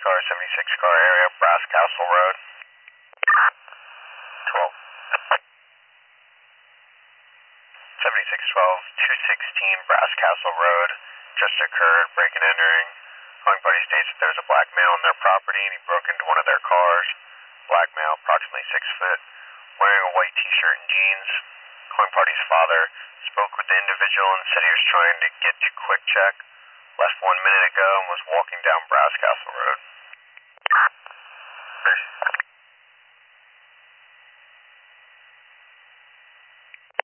car, 76 car area, Brass Castle Road. 12. 7612, 216 Brass Castle Road. Just occurred, break and entering. Calling party states that there was a black male on their property and he broke into one of their cars. Black male, approximately 6 foot, wearing a white t-shirt and jeans. Calling party's father spoke with the individual and said he was trying to get to Quick Check. Left 1 minute ago and was walking down Brass Castle Road.